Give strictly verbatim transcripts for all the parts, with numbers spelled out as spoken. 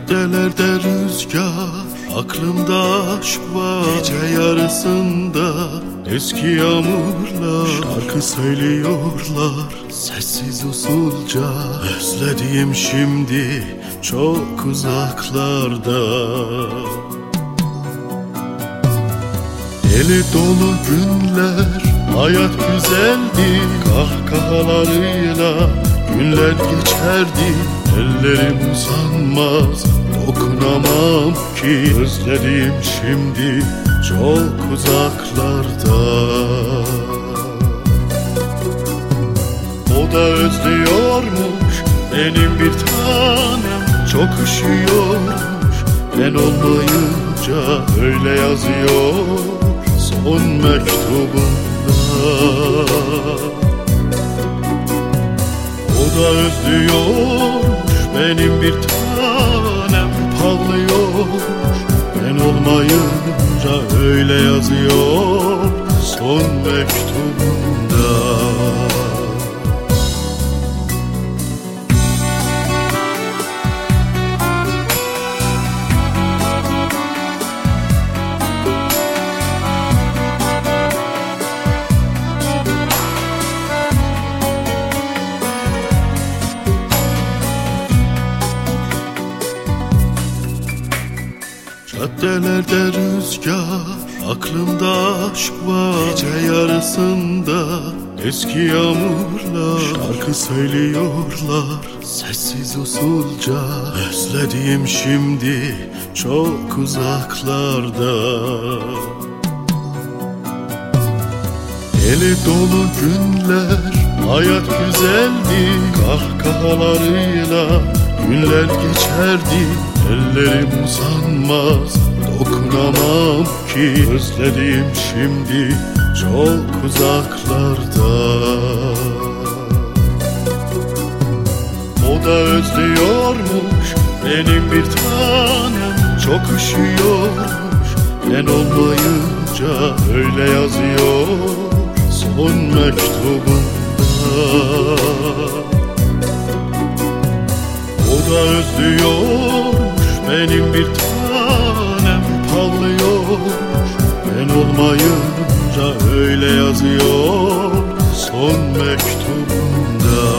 Caddelerde rüzgar, aklımda aşk var. Gece yarısında eski yağmurlar şarkı söylüyorlar sessiz usulca. Özlediğim şimdi çok uzaklarda. Deli dolu günler, hayat güzeldi. Kahkahalarıyla günler geçerdi. Ellerim uzanmaz, dokunamam ki. Özlediğim şimdi çok uzaklarda. O da özlüyormuş benim bir tanem. Çok üşüyormuş ben olmayınca. Öyle yazıyor son mektubunda. O da özlüyormuş benim bir tanem. Parlıyormuş ben olmayınca. Öyle yazıyor son mektubunda. Caddelerde rüzgar, aklımda aşk var. Gece yarısında eski yağmurlar şarkı söylüyorlar sessiz usulca. Özlediğim şimdi çok uzaklarda. Deli dolu günler, hayat güzeldi. Kahkahalarıyla günler geçerdi. Ellerim uzanmaz, dokunamam ki. Özlediğim şimdi çok uzaklarda. O da özlüyormuş benim bir tanem. Çok üşüyormuş ben olmayınca. Öyle yazıyor son mektubunda. O da özlüyormuş benim bir tanem. Parlıyormuş ben olmayınca. Öyle yazıyor son mektubunda.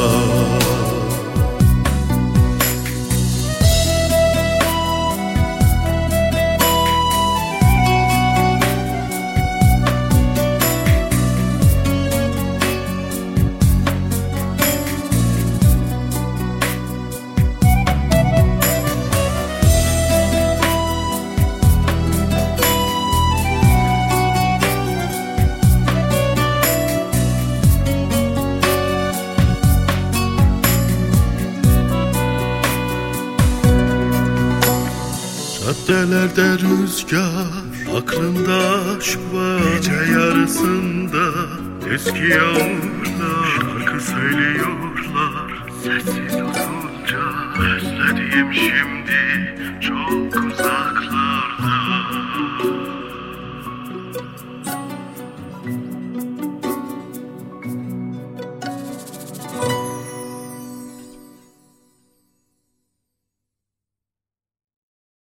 Caddelerde rüzgar, aklımda aşk var. Gece yarısında eski yağmurlar şarkı söylüyorlar sessiz usulca. Özlediğim şimdi çok uzaklarda.